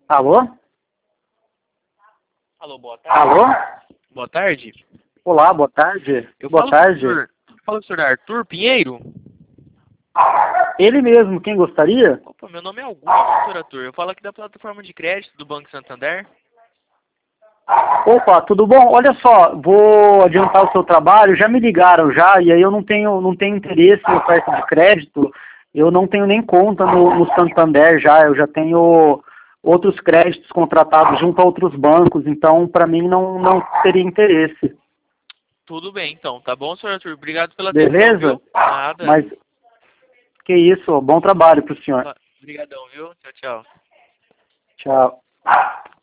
Alô? Alô, boa tarde. Alô? Boa tarde. Olá, boa tarde. Eu Boa falo tarde. com o senhor Arthur Pinheiro? Ele mesmo, quem gostaria? Opa, meu nome é Augusto, senhor Arthur. Eu falo aqui da plataforma de crédito do Banco Santander. Opa, tudo bom? Olha só, vou adiantar o seu trabalho, já me ligaram já, e aí eu não tenho interesse em oferta de crédito, eu não tenho nem conta no Santander já, eu já tenho outros créditos contratados junto a outros bancos, então para mim não teria interesse. Tudo bem, então. Tá bom, senhor Arthur? Obrigado pela atenção, Beleza? viu? Nada. Mas que isso, bom trabalho para o senhor. Obrigadão, viu? Tchau, tchau. Tchau.